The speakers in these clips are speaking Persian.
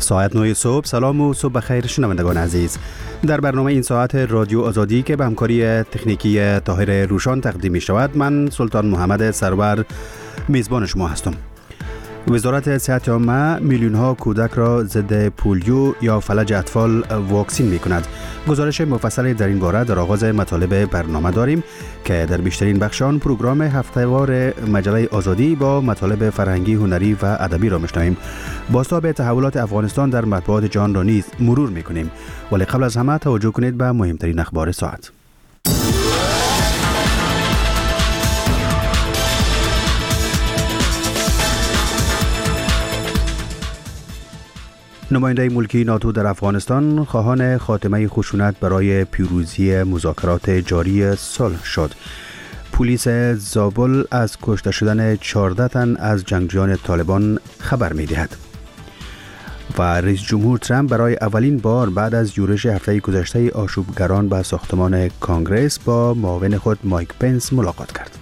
ساعت 9 صبح. سلام و صبح بخیر شنوندگان عزیز. در برنامه این ساعت رادیو آزادی که به همکاری تکنیکی طاهر روشان تقدیم می شود، من سلطان محمد سرور میزبان شما هستم. وزارت صحت عامه میلیون ها کودک را ضد پولیو یا فلج اطفال واکسین می کند. گزارش مفصلی در این باره در آغاز مطالب برنامه داریم که در بیشترین بخشان پروگرام هفتهوار مجله آزادی با مطالب فرهنگی، هنری و ادبی را میشنویم. بازتاب تحولات افغانستان در مطبوعات جهان را نیز مرور میکنیم، ولی قبل از همه توجه کنید به مهمترین اخبار ساعت. نماینده ملکی ناتو در افغانستان خواهان خاتمه خشونت برای پیروزی مذاکرات جاری صلح شد. پلیس زابل از کشته شدن 14 تن از جنگجویان طالبان خبر می‌دهد. و رئیس جمهور ترامپ برای اولین بار بعد از یورش هفته گذشته آشوبگران به ساختمان کانگرس با معاون خود مایک پنس ملاقات کرد.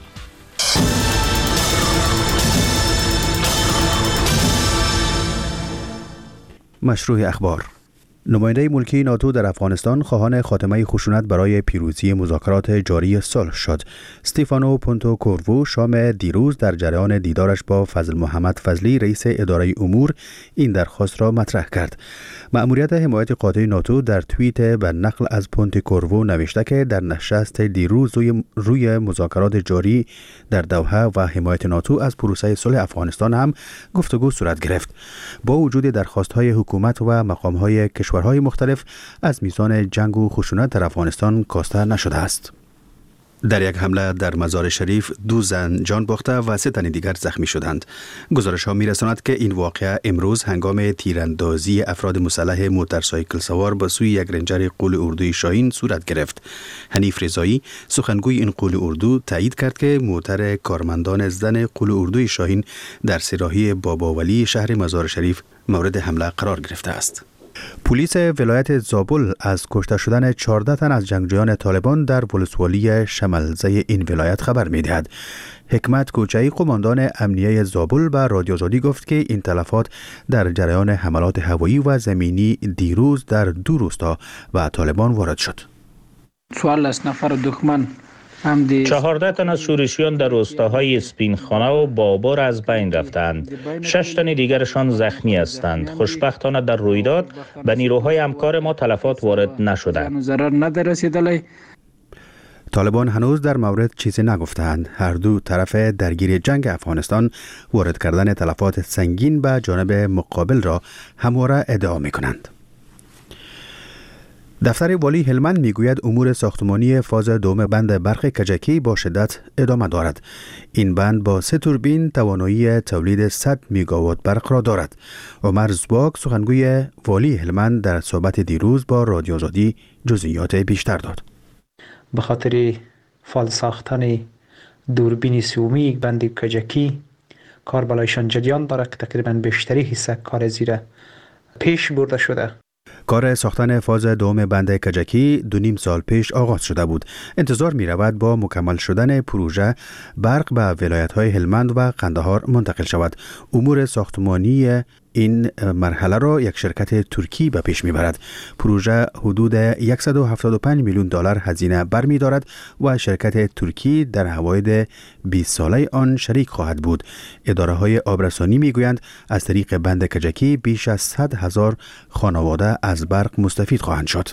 مشروع اخبار. نماینده ملکی ناتو در افغانستان خواهان خاتمه خشونت برای پیروزی مذاکرات جاری صلح شد. استیفانو پونتو کوروو شام دیروز در جریان دیدارش با فضل محمد فضلی رئیس اداره امور این درخواست را مطرح کرد. مأموریت حمایت قاطع ناتو در توییت به نقل از پونتو کوروو نوشته که در نشست دیروز روی مذاکرات جاری در دوحه و حمایت ناتو از پروسه صلح افغانستان هم گفتگو صورت گرفت. با وجود درخواست‌های حکومت و مقام‌های کشورهای مختلف از میزان جنگ و خشونت در افغانستان کاسته نشده است. در یک حمله در مزار شریف 2 زن جان باخته و 3 تن دیگر زخمی شدند. گزارش ها می‌رساند که این واقعه امروز هنگام تیراندازی افراد مسلح موتورسایکل سوار به سوی یک رنجر قول اردوی شاهین صورت گرفت. حنیف رضایی سخنگوی این قول اردو تایید کرد که موتر کارمندان زن قول اردوی شاهین در سراحی بابا ولی شهر مزار شریف مورد حمله قرار گرفته است. پلیس ولایت زابل از کشته شدن 14 تن از جنگجویان طالبان در ولسوالی شملزه این ولایت خبر می‌دهد. حکمت کوچه‌ای قماندان امنیه زابل به رادیو آزادی گفت که این تلفات در جریان حملات هوایی و زمینی دیروز در 2 روستا و طالبان وارد شد. 14 نفر دشمن 14 تن از شورشیان در روستاهای اسپینخانه و بابر از بین رفتند. 6 تن دیگرشان زخمی هستند. خوشبختانه در رویداد به نیروهای همکار ما تلفات وارد نشده. طالبان هنوز در مورد چیزی نگفتند. هر دو طرف درگیر جنگ افغانستان وارد کردن تلفات سنگین به جانب مقابل را همواره ادعا می‌کنند. دفتر والی هلمند میگوید امور ساختمانی فاز دوم بند برق کجکی با شدت ادامه دارد. این بند با 3 توربین توانایی تولید 100 میگاوات برق را دارد. عمر زباک سخنگوی والی هلمند در صحبت دیروز با رادیو آزادی جزئیات بیشتر داد. به خاطر فال ساختن دوربین سومی بند کجکی کار بالایشان جریان دارد که تقریبا بیشتری حصه کار زیر پیش برده شده. کار ساختن فاز دوم بند کجکی 2.5 سال پیش آغاز شده بود. انتظار می رود با مکمل شدن پروژه برق به ولایت‌های هلمند و قندهار منتقل شود. امور ساختمانی این مرحله را یک شرکت ترکی به پیش میبرد. پروژه حدود 175 میلیون دلار هزینه برمی دارد و شرکت ترکی در حواید 20 ساله آن شریک خواهد بود. اداره های آبرسانی میگویند از طریق بند کجکی بیش از 100,000 خانواده از برق مستفید خواهند شد.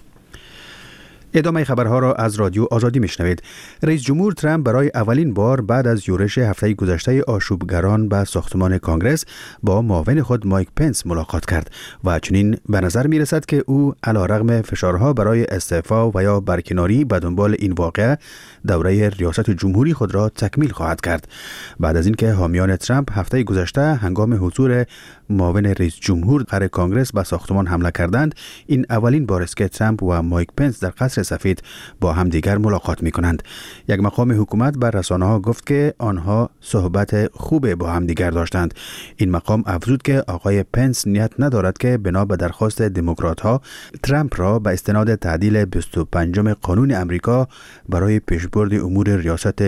ادامه خبرها را از رادیو آزادی میشنوید. رئیس جمهور ترامپ برای اولین بار بعد از یورش هفته گذشته آشوبگران به ساختمان کانگرس با معاون خود مایک پنس ملاقات کرد و چنین به نظر می رسد که او علیرغم فشارها برای استعفا و یا برکناری به دنبال این واقعه دوره ریاست جمهوری خود را تکمیل خواهد کرد. بعد از اینکه حامیان ترامپ هفته گذشته هنگام حضور معاون رئیس جمهور در کانگرس به ساختمان حمله کردند، این اولین بار است که ترامپ و مایک پنس در قصر سفید با همدیگر ملاقات می‌کنند. یک مقام حکومت بر رسانه‌ها گفت که آنها صحبت خوب با همدیگر داشتند. این مقام افزود که آقای پنس نیت ندارد که بنا به درخواست دموکرات‌ها ترامپ را به استناد تعدیل 25 قانون امریکا برای پیشبرد امور ریاست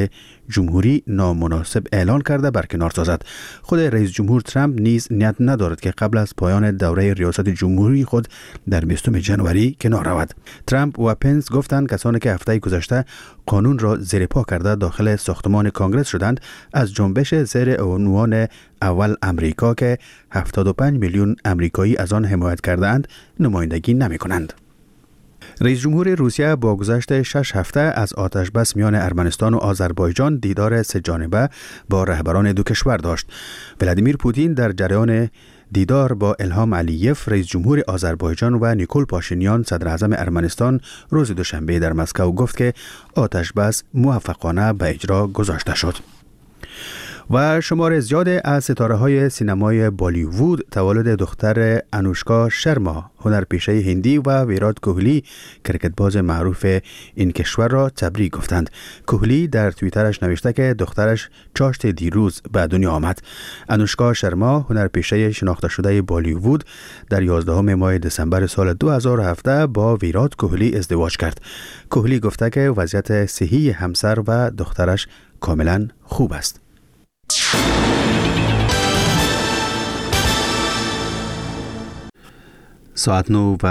جمهوری نامناسب اعلان کرده برکنار سازد. خود رئیس جمهور ترامپ نیز نیت ندارد که قبل از پایان دوره ریاست جمهوری خود در 20 ژانویه کنار رود. ترامپ و پنس گفتند کسانی که هفته گذشته قانون را زیر پا کرده داخل ساختمان کانگرس شدند از جنبش زیر عنوان اول امریکا که 75 میلیون امریکایی از آن حمایت کردند نمایندگی نمی کنند. رئیس جمهور روسیه با گذشت 6 هفته از آتش بس میان ارمنستان و آذربایجان دیدار سه جانبه با رهبران دو کشور داشت. ولادیمیر پوتین در جریان دیدار با الهام علییف رئیس جمهور آذربایجان و نیکول پاشینیان صدر اعظم ارمنستان روز دوشنبه در مسکو گفت که آتش بس موفقانه به اجرا گذاشته شد. و شمار زیاد از ستاره‌های سینمای بالیوود تولد دختر انوشکا شرما هنرپیشه هندی و ویرات کوهلی کرکتباز معروف این کشور را تبریک گفتند. کوهلی در توییترش نوشته که دخترش چاشت دیروز به دنیا آمد. انوشکا شرما هنرپیشه شناخته شده بالیوود در 11 ماه دسامبر سال 2017 با ویرات کوهلی ازدواج کرد. کوهلی گفته که وضعیت صحی همسر و دخترش کاملا خوب است. ساعت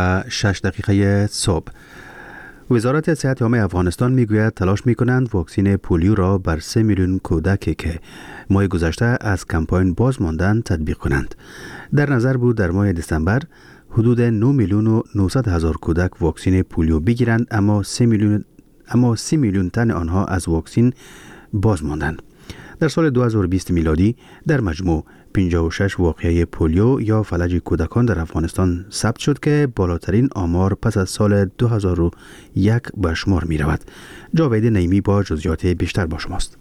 9:06 صبح. وزارت صحت عامه افغانستان میگوید تلاش میکنند واکسین پولیو را بر 3 میلیون کودکی که ماه گذشته از کمپاین باز ماندند تطبیق کنند. در نظر بود در ماه دسامبر حدود 9 میلیون و 900 هزار کودک واکسین پولیو بگیرند، اما 3 میلیون تن آنها از واکسین باز ماندند. در سال 2020 میلادی در مجموع 56 واقعه پولیو یا فلج کودکان در افغانستان ثبت شد که بالاترین آمار پس از سال 2001 به شمار می رود. جاوید نعیمی با جزئیات بیشتر با شماست.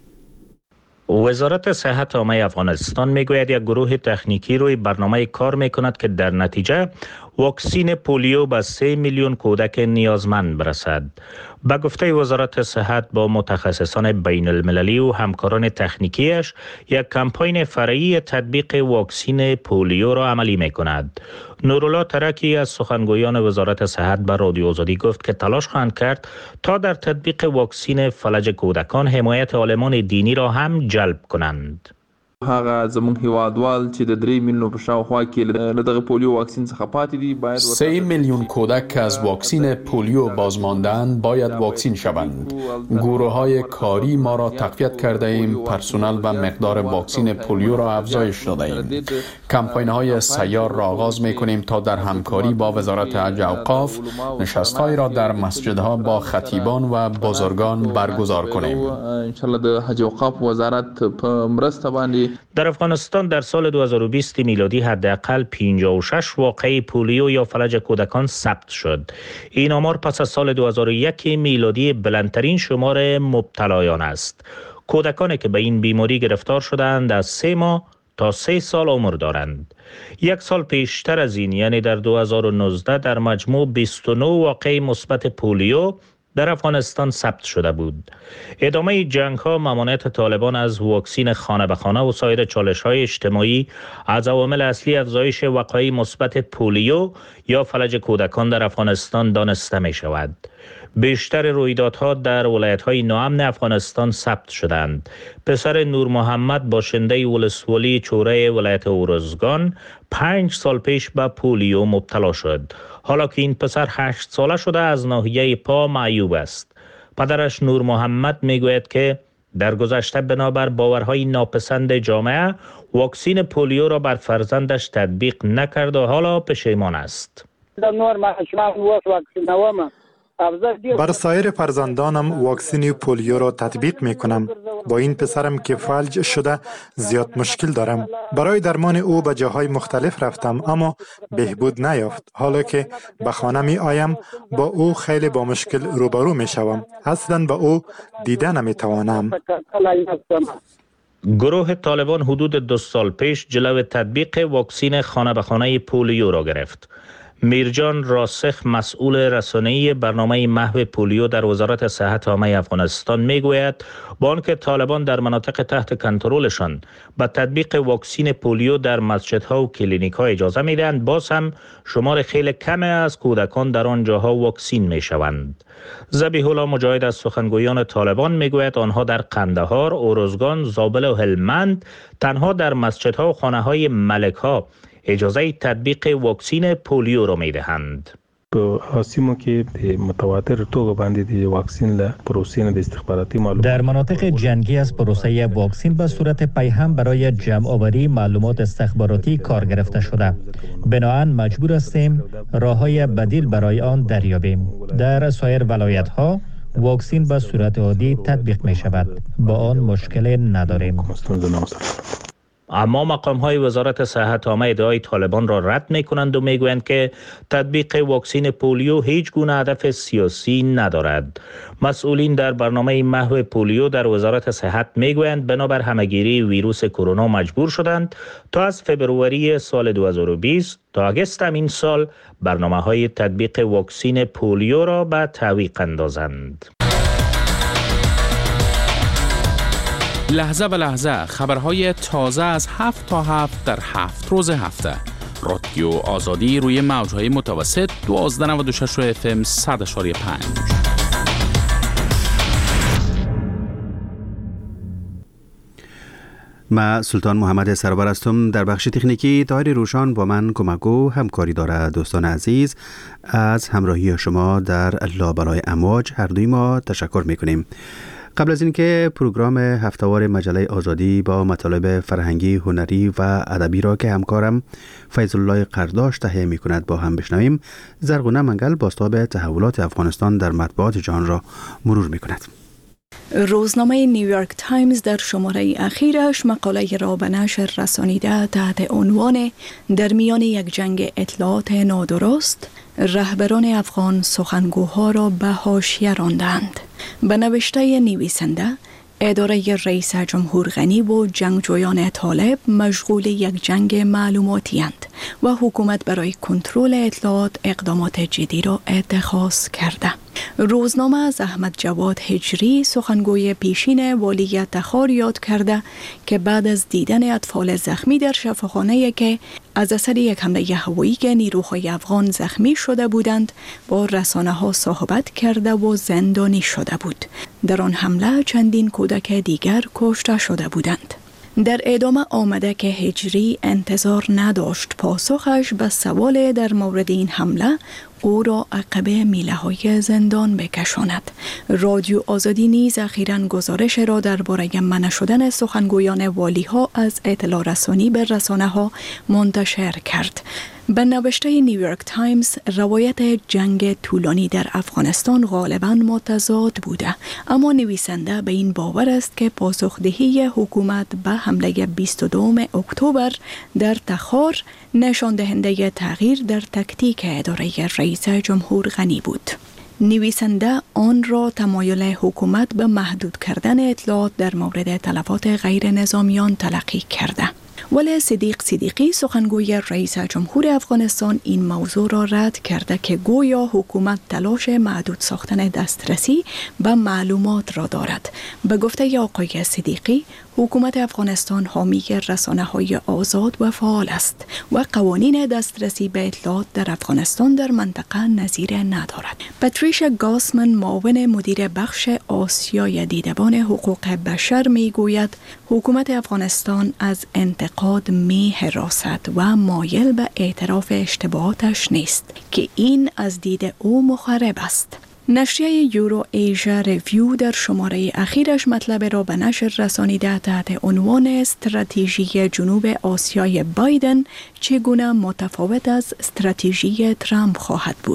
وزارت صحت عامه افغانستان میگوید یک گروه تکنیکی روی برنامه کار میکند که در نتیجه واکسین پولیو به 3 میلیون کودک نیازمند برسد. به گفته وزارت صحت با متخصصان بین المللی و همکاران تکنیکیش یک کمپاین فرعی تطبیق واکسین پولیو را عملی میکند. نورالله ترکی از سخنگویان وزارت صحت به رادیو آزادی گفت که تلاش خواهند کرد تا در تطبیق واکسین فلج کودکان حمایت عالمان دینی را هم جلب کنند. هغه زمون هیوادوال چې د 3 میلیون په شاوخوا کې له دغه پولیو واکسین څخه پاتې دي باید 3 میلیون کودک که از واکسین پولیو بازماندند باید واکسین شوند. گروه‌های کاری ما را تقویت کرده ایم، پرسنل و مقدار واکسین پولیو را افزایش داده ایم. کمپاین‌های سیار را آغاز می‌کنیم تا در همکاری با وزارت حج و اوقاف نشست‌هایی را در مسجدها با خطیبان و بزرگان برگزار کنیم. ان شاء الله د حج و اوقاف وزارت په مرسته باندې در افغانستان در سال 2020 میلادی حداقل 56 واقعه پولیو یا فلج کودکان ثبت شد. این آمار پس از سال 2001 میلادی بلندترین شمار مبتلایان است. کودکانی که به این بیماری گرفتار شدند از 3 ماه تا 3 سال عمر دارند. یک سال پیشتر از این یعنی در 2019 در مجموع 29 واقعه مثبت پولیو در افغانستان ثبت شده بود. ادامه جنگ ها، ممانعت طالبان از واکسین خانه به خانه و سایر چالش های اجتماعی از عوامل اصلی افزایش وقایع مثبت پولیو یا فلج کودکان در افغانستان دانسته می شود. بیشتر رویدادها در ولایت‌های ناامن افغانستان ثبت شدند. پسر نور محمد باشنده ولسوالی چوره ولایت اورزگان 5 سال پیش به پولیو مبتلا شد. حالا که این پسر 8 ساله شده از ناحیه پا معیوب است. پدرش نور محمد میگوید که در گذشته بنابر باورهای ناپسند جامعه واکسین پولیو را بر فرزندش تطبیق نکرد و حالا پشیمان است. بر سایر فرزندانم واکسین پولیو را تطبیق می کنم. با این پسرم که فلج شده زیاد مشکل دارم. برای درمان او به جاهای مختلف رفتم اما بهبود نیافت. حالا که به خانه می آیم با او خیلی با مشکل روبرو می شوم. اصلا با او دیده نمی توانم. گروه طالبان حدود 2 سال پیش جلو تطبیق واکسین خانه به خانه پولیو را گرفت. میرجان راسخ مسئول رسانه‌ای برنامه محو پولیو در وزارت صحت عامه افغانستان میگوید با آنکه طالبان در مناطق تحت کنترلشان به تطبیق واکسین پولیو در مسجدها و کلینیک‌ها اجازه میدهند، باز هم شمار خیلی کمی از کودکان در آن جاها واکسین میشوند. ذبیح الله مجاهد از سخنگویان طالبان میگوید آنها در قندهار، اروزگان، زابل و هلمند تنها در مسجدها و خانه‌های ملک‌ها اجازه تطبیق واکسین پولیو را میدهند. آسیمو که متواتر توګه باندې د واکسین له پروسې نه د استخباراتي معلومات در مناطق جنگی از پروسه واکسین به صورت پیهم برای جمع آوری معلومات استخباراتی کار گرفته شده. بنابراین مجبور هستیم راه‌های بدیل برای آن دریابیم. در سایر ولایت‌ها واکسین به صورت عادی تطبیق می شود. با آن مشکل نداریم. اما مقام‌های وزارت صحت عامه ادعای طالبان را رد می‌کنند و می‌گویند که تطبیق واکسین پولیو هیچ گونه هدف سیاسی ندارد. مسئولین در برنامه محو پولیو در وزارت صحت می‌گویند بنابر همه‌گیری ویروس کرونا مجبور شدند تا از فبروری سال 2020 تا آگوست این سال برنامه‌های تطبیق واکسین پولیو را به تعویق اندازند. لحظه به لحظه خبرهای تازه از 7 تا 7 در 7 روز هفته. رادیو آزادی روی موجهای متوسط 1296 FM 100.5. ما سلطان محمد سرور هستم. در بخش تکنیکی طاهر روشان با من کمکو همکاری داره. دوستان عزیز از همراهی شما در لابلای امواج هر دوی ما تشکر میکنیم. قبل از اینکه پروگرام هفتهوار مجله آزادی با مطالب فرهنگی، هنری و ادبی را که همکارم فیض الله قرداش تهیه می‌کند با هم بشنویم، زرغونه منگل بازتاب تحولات افغانستان در مطبوعات جهان را مرور می‌کند. روزنامه نیویورک تایمز در شماره اخیرش مقاله را به نشر رسانیده تحت عنوان در میان یک جنگ اطلاعات نادرست رهبران افغان سخنگوها را به حاشیه راندند. به نوشته نویسنده، اداره رئیس جمهور غنی و جنگجویان طالب مشغول یک جنگ معلوماتی اند و حکومت برای کنترل اطلاعات اقدامات جدی را اتخاذ کرده. روزنامه از احمد جواد هجری سخنگوی پیشین والی تخار یاد کرده که بعد از دیدن اطفال زخمی در شفاخانه که از اثر یک حمله هوایی که نیروهای افغان زخمی شده بودند با رسانه‌ها صحبت کرده و زندانی شده بود. در آن حمله چندین کودک دیگر کشته شده بودند. در ادامه آمده که هجری انتظار نداشت پاسخش به سوال در مورد این حمله او را عقب میله‌های زندان بکشاند. رادیو آزادی نیز اخیراً گزارش را درباره منع شدن سخنگویان والی‌ها از اطلاع رسانی به رسانه‌ها منتشر کرد. به نوشته نیویورک تایمز، روایت جنگ طولانی در افغانستان غالباً متضاد بوده، اما نویسنده به این باور است که پاسخدهی حکومت به حمله 22 اکتبر در تخار نشان دهنده تغییر در تکتیک اداره رئیس جمهور غنی بود. نویسنده آن را تمایل حکومت به محدود کردن اطلاعات در مورد تلفات غیر نظامیان تلقی کرده. ولی صدیق صدیقی سخنگوی رئیس جمهور افغانستان این موضوع را رد کرده که گویا حکومت تلاش محدود ساختن دسترسی به معلومات را دارد. به گفته آقای صدیقی، حکومت افغانستان حامی رسانه‌های آزاد و فعال است و قوانین دسترسی به اطلاعات در افغانستان در منطقه نظیر ندارد. پاتریشا گاسمن، معاون مدیر بخش آسیای دیدبان حقوق بشر، میگوید حکومت افغانستان از انتقاد می‌هراسد و مایل به اعتراف اشتباهاتش نیست که این از دید او مخرب است. نشریه یورو ایژا ریویو در شماره اخیرش مطلب را به نشر رسانیده تحت عنوان استراتژی جنوب آسیای بایدن چگونه متفاوت از استراتژی ترامپ خواهد بود.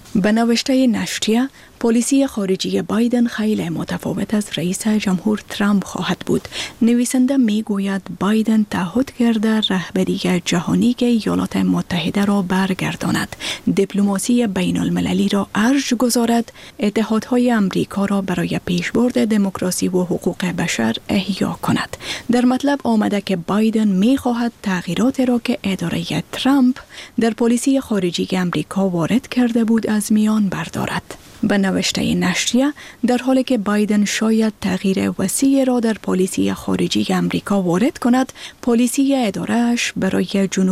به نوشته نشریه، پالیسی خارجی بایدن خیلی متفاوت از رئیس جمهور ترامپ خواهد بود. نویسنده می گوید بایدن تعهد کرده رهبری جهانی که ایالات متحده را برگرداند، دیپلماسی بین المللی را ارج گذارد، اتحادهای امریکا را برای پیشبرد دموکراسی و حقوق بشر احیا کند. در مطلب آمده که بایدن می خواهد تغییرات را که اداره ترامپ در پالیسی خارجی امریکا وارد کرده بود از میان بردارد. به نوشته نشریه، در حالی که بایدن شاید تغییر وسیع را در پالیسی خارجی امریکا وارد کند، پالیسی اداره‌اش برای جنوب